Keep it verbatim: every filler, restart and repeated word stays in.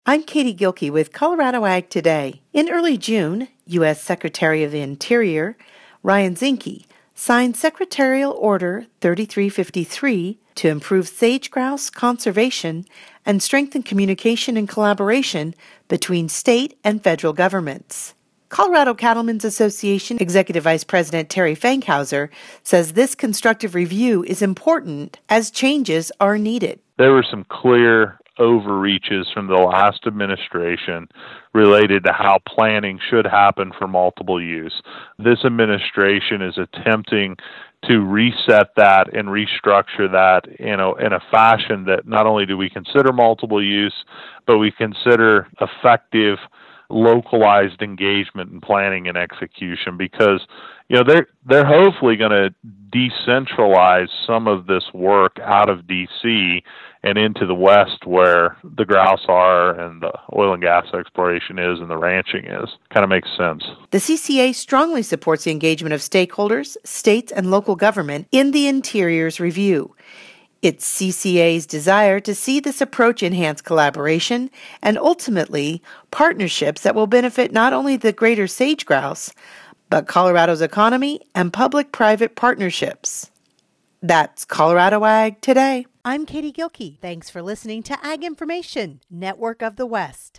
I'm Katie Gilkey with Colorado Ag Today. In early June, U S Secretary of the Interior Ryan Zinke signed Secretarial Order thirty-three fifty-three to improve sage-grouse conservation and strengthen communication and collaboration between state and federal governments. Colorado Cattlemen's Association Executive Vice President Terry Fankhauser says this constructive review is important as changes are needed. There were some clear overreaches from the last administration related to how planning should happen for multiple use. This administration is attempting to reset that and restructure that in a, in a fashion that not only do we consider multiple use, but we consider effective localized engagement in planning and execution, because you know they're they're hopefully going to decentralize some of this work out of D C and into the West, where the grouse are and the oil and gas exploration is and the ranching is. Kind of makes sense. The C C A strongly supports the engagement of stakeholders, states, and local government in the Interior's review. It's C C A's desire to see this approach enhance collaboration and ultimately partnerships that will benefit not only the greater sage grouse, but Colorado's economy and public-private partnerships. That's Colorado Ag Today. I'm Katie Gilkey. Thanks for listening to Ag Information, Network of the West.